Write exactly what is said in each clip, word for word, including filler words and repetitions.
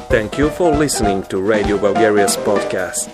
Thank you for listening to Radio Bulgaria's podcast.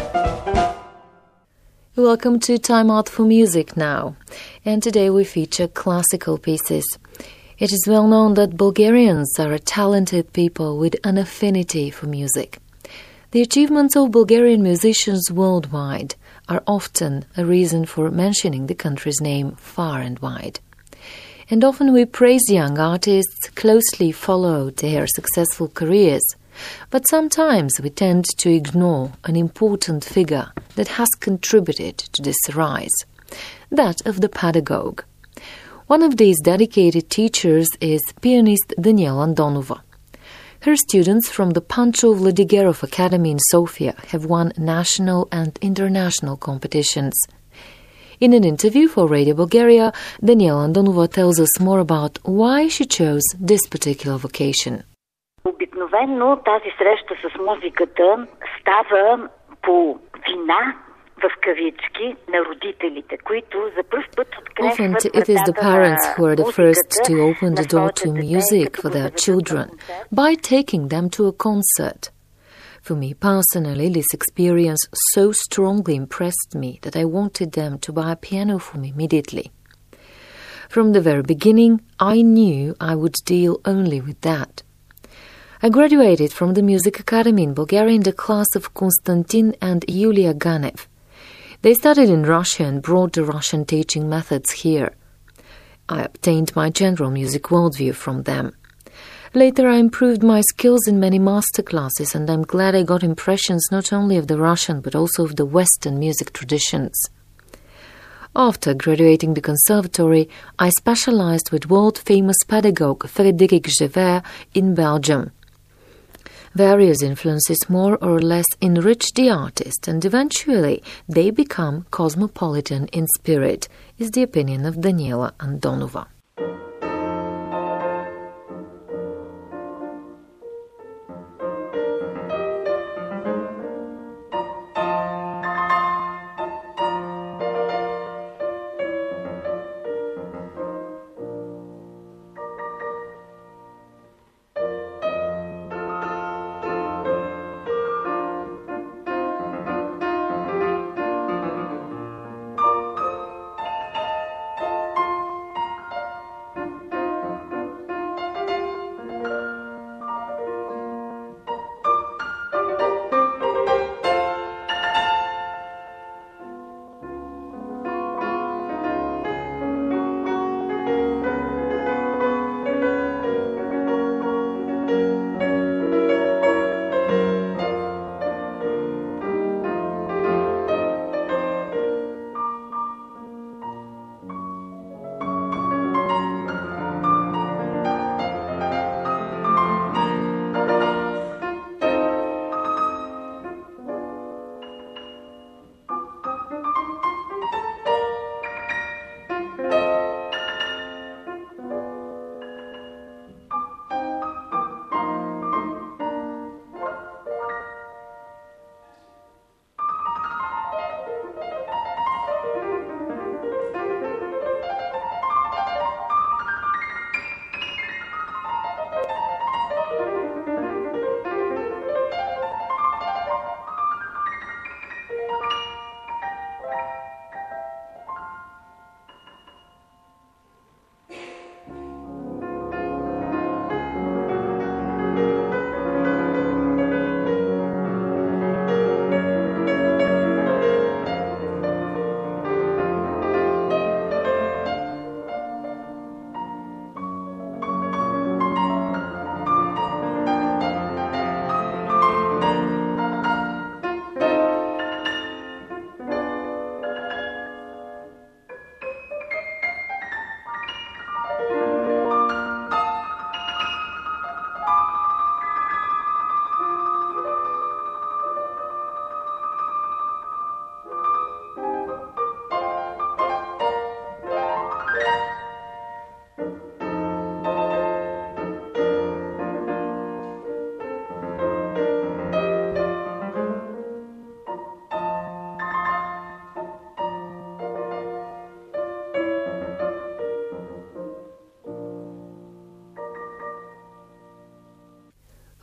Welcome to Time Out for Music now, and today we feature classical pieces. It is well known that Bulgarians are a talented people with an affinity for music. The achievements of Bulgarian musicians worldwide are often a reason for mentioning the country's name far and wide. And often we praise young artists, closely follow their successful careers, but sometimes we tend to ignore an important figure that has contributed to this rise, that of the pedagogue. One of these dedicated teachers is pianist Daniela Andonova. Her students from the Pancho Vladigerov Academy in Sofia have won national and international competitions. In an interview for Radio Bulgaria, Daniela Andonova tells us more about why she chose this particular vocation. Обикновено тази среща с музиката става по вина, в кавички, на родителите, които за пръв път Often открехват it is the parents who are the first to open the door to своите music деца, for their като children концерт. by taking them to a concert. For me personally, this experience so strongly impressed me that I wanted them to buy a piano for me immediately. From the very beginning, I knew I would deal only with that. I graduated from the Music Academy in Bulgaria in the class of Konstantin and Yulia Ganev. They studied in Russia and brought the Russian teaching methods here. I obtained my general music worldview from them. Later I improved my skills in many master classes, and I'm glad I got impressions not only of the Russian but also of the Western music traditions. After graduating the conservatory, I specialized with world-famous pedagogue Frédéric Gever in Belgium. Various influences more or less enrich the artist, and eventually they become cosmopolitan in spirit, is the opinion of Daniela Andonova.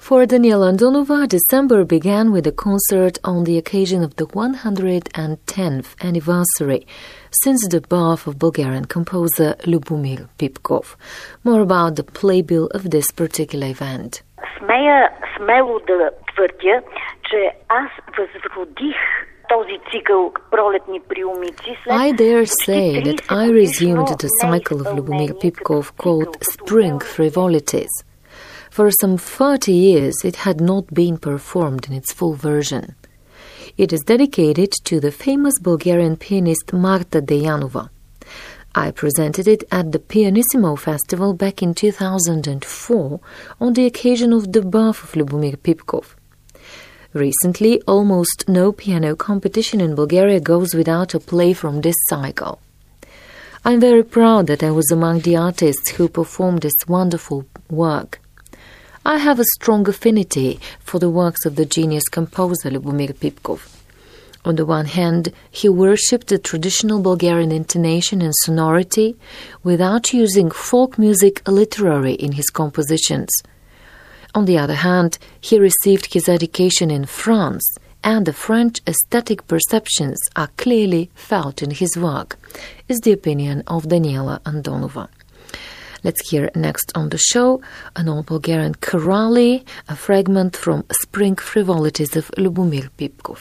For Daniela Andonova, December began with a concert on the occasion of the one hundred tenth anniversary since the birth of Bulgarian composer Lyubomir Pipkov. More about the playbill of this particular event. Смея смело да твърдя, че аз възродих този цикъл пролетни приумици след I dare say that I resumed the cycle of Lyubomir Pipkov called Spring Frivolities. For some thirty years it had not been performed in its full version. It is dedicated to the famous Bulgarian pianist Marta Deyanova. I presented it at the Pianissimo Festival back in two thousand four on the occasion of the birth of Lyubomir Pipkov. Recently, almost no piano competition in Bulgaria goes without a play from this cycle. I'm very proud that I was among the artists who performed this wonderful work. I have a strong affinity for the works of the genius composer Lyubomir Pipkov. On the one hand, he worshipped the traditional Bulgarian intonation and sonority without using folk music literary in his compositions. On the other hand, he received his education in France, and the French aesthetic perceptions are clearly felt in his work, is the opinion of Daniela Andonova. Let's hear next on the show an old Bulgarian chorale, a fragment from Spring Frivolities of Lyubomir Pipkov.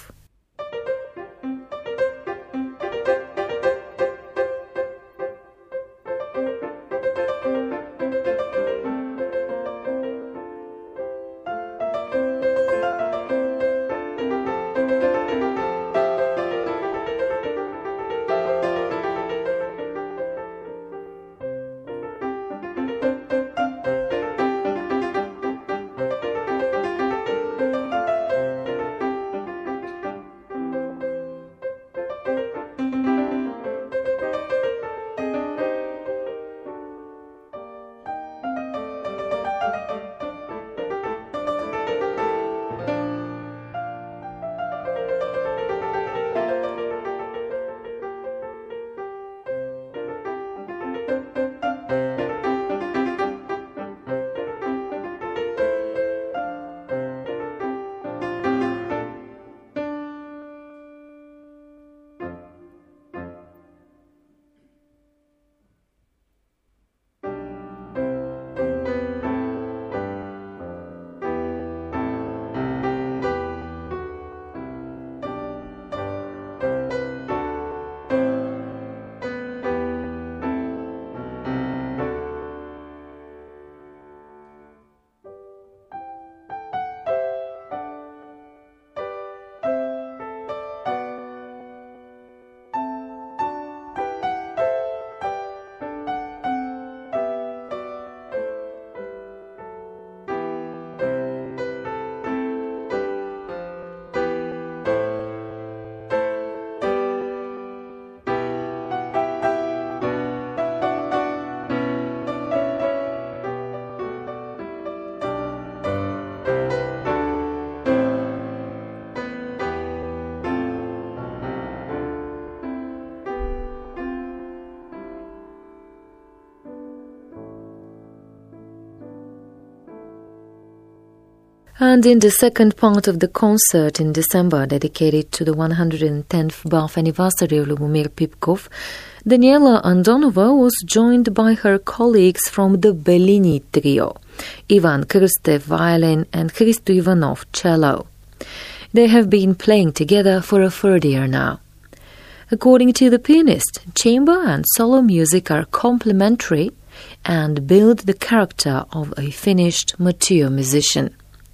And in the second part of the concert in December, dedicated to the one hundred tenth birth anniversary of Lyubomir Pipkov, Daniela Andonova was joined by her colleagues from the Bellini trio, Ivan Krstev violin and Hristo Ivanov cello. They have been playing together for a third year now. According to the pianist, chamber and solo music are complementary and build the character of a finished, mature musician.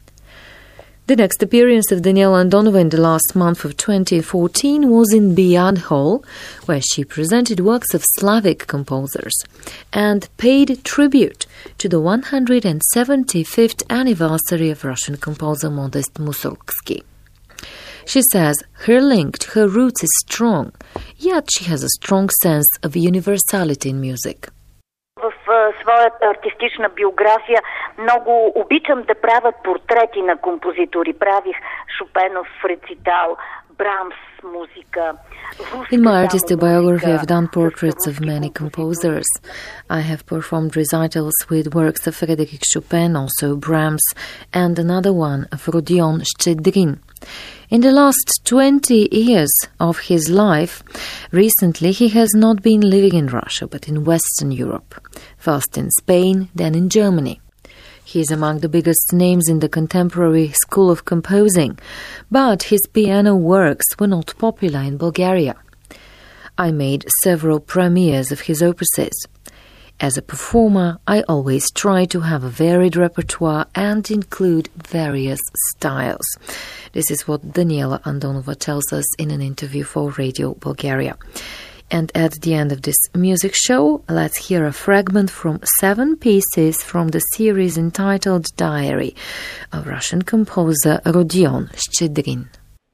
The next appearance of Daniela Andonova in the last month of twenty fourteen was in Biad Hall, where she presented works of Slavic composers and paid tribute to the one hundred seventy-fifth anniversary of Russian composer Modest Mussorgsky. She says her link to her roots is strong, yet she has a strong sense of universality in music. В своята артистична биография много обичам да правя портрети на композитори. Правих Шопенов рецитал, Брамс музика. In my artistic biography, I've done portraits of many composers. I have performed recitals with works of Frédéric Chopin, also Brahms, and another one of Rodion Szczedrin. In the last twenty years of his life, recently he has not been living in Russia, but in Western Europe, first in Spain, then in Germany. He is among the biggest names in the contemporary school of composing, but his piano works were not popular in Bulgaria. I made several premieres of his opuses. As a performer, I always try to have a varied repertoire and include various styles. This is what Daniela Andonova tells us in an interview for Radio Bulgaria. And at the end of this music show, let's hear a fragment from seven pieces from the series entitled Diary of Russian composer Rodion Szczedrin.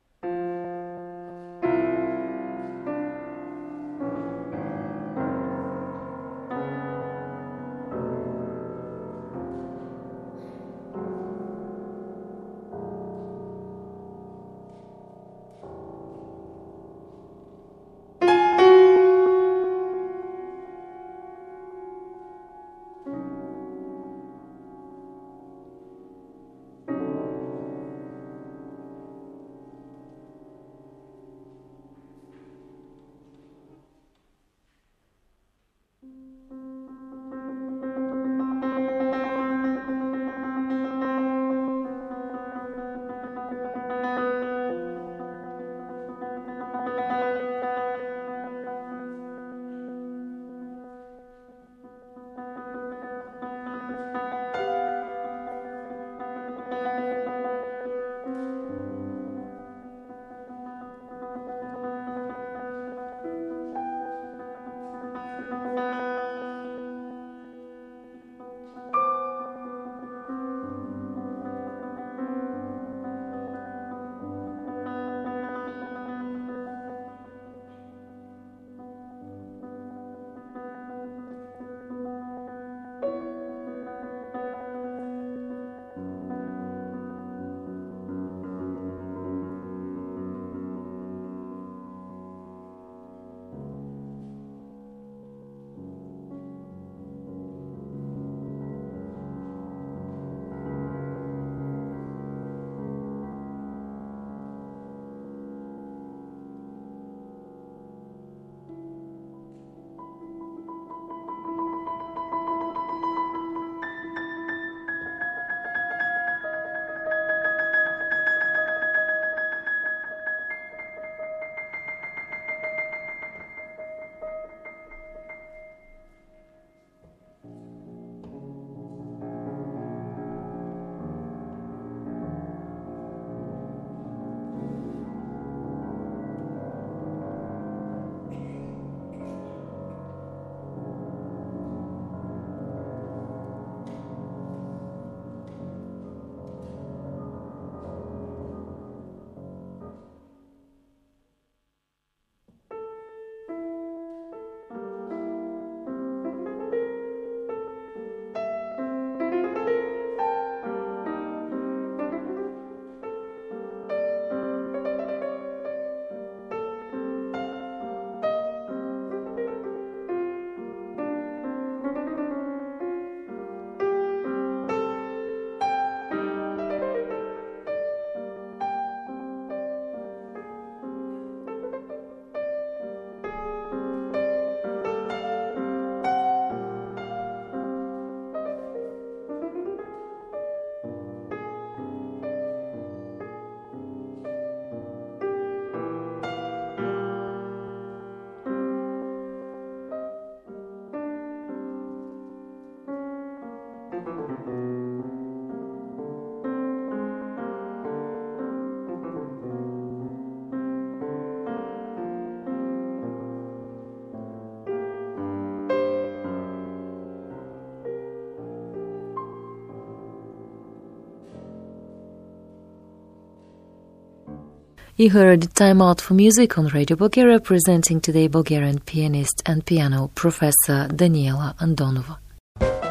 You heard Time Out for Music on Radio Bulgaria, presenting today Bulgarian pianist and piano professor Daniela Andonova.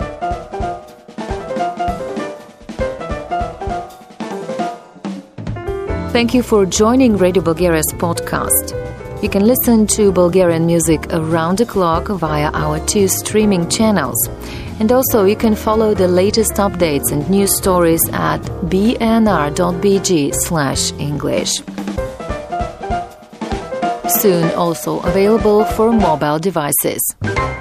Thank you for joining Radio Bulgaria's podcast. You can listen to Bulgarian music around the clock via our two streaming channels. And also you can follow the latest updates and news stories at b n r dot b g slash English. Soon also available for mobile devices.